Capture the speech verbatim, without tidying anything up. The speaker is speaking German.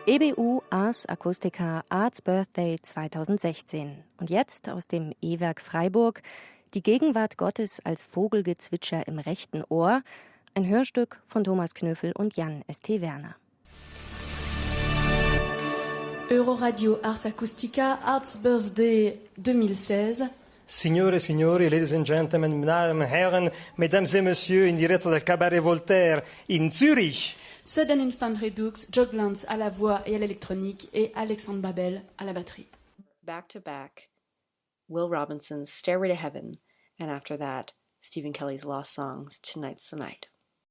E B U Ars Acustica Arts Birthday zweitausendsechzehn. Und jetzt aus dem E-Werk Freiburg die Gegenwart Gottes als Vogelgezwitscher im rechten Ohr, ein Hörstück von Thomas Knöfel und Jan S T Werner. Euroradio Ars Acustica Arts Birthday zweitausendsechzehn. Signore e signori, ladies and gentlemen, Damen und Herren, Mesdames et Messieurs, in diretta del Cabaret Voltaire in Zürich. Sudden Infant Redux, Joe Glantz à la voix et à l'électronique et Alexandre Babel à la batterie. Back to back, Will Robinson's Stairway to Heaven, and after that, Stephen Kelly's Lost Songs, Tonight's the Night.